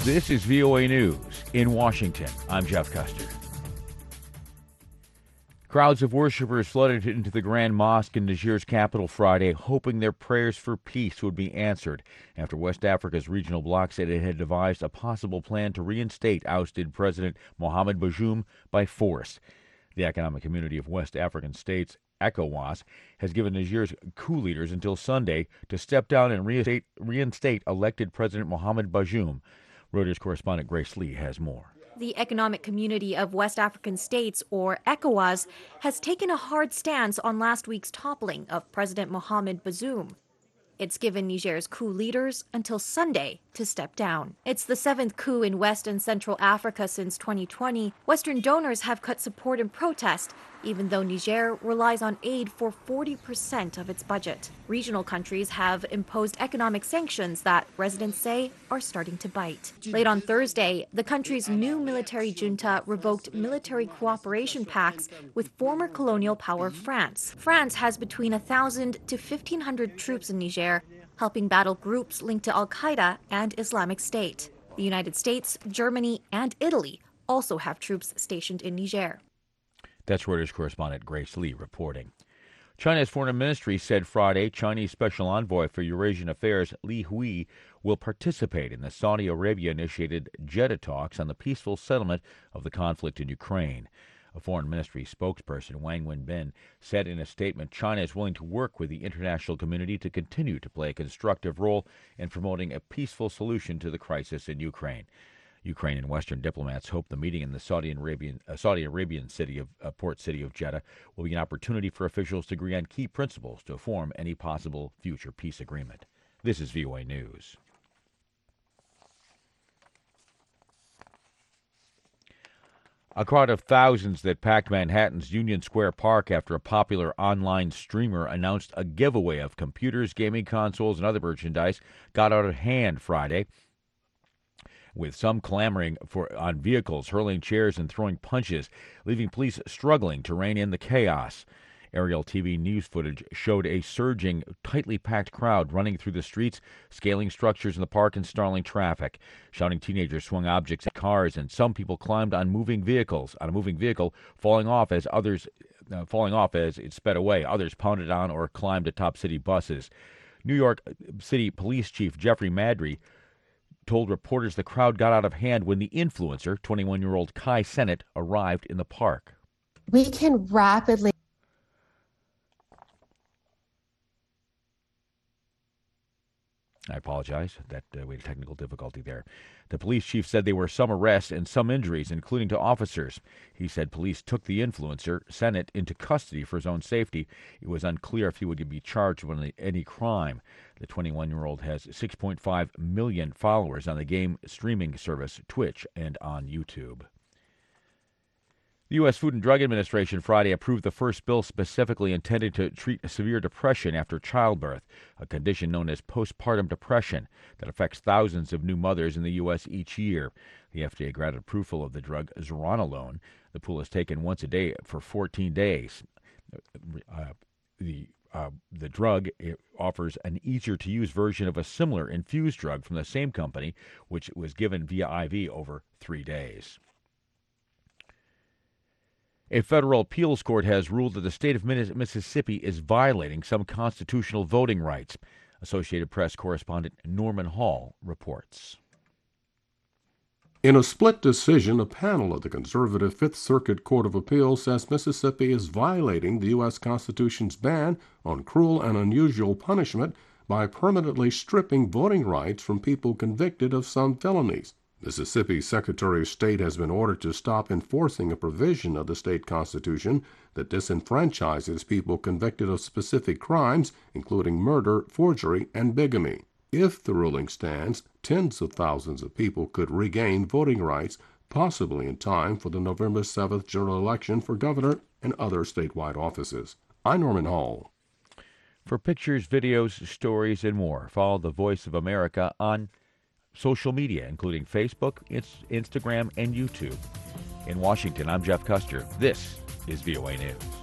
This is VOA News in Washington. I'm Jeff Custer. Crowds of worshipers flooded into the Grand Mosque in Niger's capital Friday, hoping their prayers for peace would be answered after West Africa's regional bloc said it had devised a possible plan to reinstate ousted President Mohamed Bazoum by force. The Economic Community of West African States, ECOWAS, has given Niger's coup leaders until Sunday to step down and reinstate elected President Mohamed Bazoum. Reuters correspondent Grace Lee has more. The Economic Community of West African States, or ECOWAS, has taken a hard stance on last week's toppling of President Mohamed Bazoum. It's given Niger's coup leaders until Sunday to step down. It's the seventh coup in West and Central Africa since 2020. Western donors have cut support in protest, even though Niger relies on aid for 40% of its budget. Regional countries have imposed economic sanctions that residents say are starting to bite. Late on Thursday, the country's new military junta revoked military cooperation pacts with former colonial power France. France has between 1,000 to 1,500 troops in Niger, helping battle groups linked to Al-Qaeda and Islamic State. The United States, Germany, and Italy also have troops stationed in Niger. That's Reuters correspondent Grace Lee reporting. China's foreign ministry said Friday Chinese Special Envoy for Eurasian Affairs Li Hui will participate in the Saudi Arabia-initiated Jeddah talks on the peaceful settlement of the conflict in Ukraine. A foreign ministry spokesperson, Wang Wenbin, said in a statement China is willing to work with the international community to continue to play a constructive role in promoting a peaceful solution to the crisis in Ukraine. Ukraine and Western diplomats hope the meeting in the Saudi Arabian city of port city of Jeddah will be an opportunity for officials to agree on key principles to form any possible future peace agreement. This is VOA News. A crowd of thousands that packed Manhattan's Union Square Park after a popular online streamer announced a giveaway of computers, gaming consoles, and other merchandise got out of hand Friday, with some clamoring on vehicles, hurling chairs, and throwing punches, leaving police struggling to rein in the chaos. Aerial TV news footage showed a surging, tightly packed crowd running through the streets, scaling structures in the park and snarling traffic. Shouting teenagers swung objects at cars, and some people climbed on a moving vehicle, falling off as it sped away. Others pounded on or climbed atop city buses. New York City Police Chief Jeffrey Madry told reporters the crowd got out of hand when the influencer, 21-year-old Kai Cenat, arrived in the park. We can rapidly... I apologize that we had technical difficulty there. The police chief said there were some arrests and some injuries, including to officers. He said police took the influencer, Cenat, into custody for his own safety. It was unclear if he would be charged with any crime. The 21-year-old has 6.5 million followers on the game streaming service Twitch and on YouTube. The U.S. Food and Drug Administration Friday approved the first bill specifically intended to treat severe depression after childbirth, a condition known as postpartum depression that affects thousands of new mothers in the U.S. each year. The FDA granted approval of the drug Zuranolone. The pill is taken once a day for 14 days. The drug offers an easier-to-use version of a similar infused drug from the same company, which was given via IV over 3 days. A federal appeals court has ruled that the state of Mississippi is violating some constitutional voting rights. Associated Press correspondent Norman Hall reports. In a split decision, a panel of the conservative Fifth Circuit Court of Appeals says Mississippi is violating the U.S. Constitution's ban on cruel and unusual punishment by permanently stripping voting rights from people convicted of some felonies. Mississippi's Secretary of State has been ordered to stop enforcing a provision of the state constitution that disenfranchises people convicted of specific crimes, including murder, forgery, and bigamy. If the ruling stands, tens of thousands of people could regain voting rights, possibly in time for the November 7th general election for governor and other statewide offices. I'm Norman Hall. For pictures, videos, stories, and more, follow the Voice of America on social media, including Facebook, Instagram, and YouTube. In Washington, I'm Jeff Custer. This is VOA News.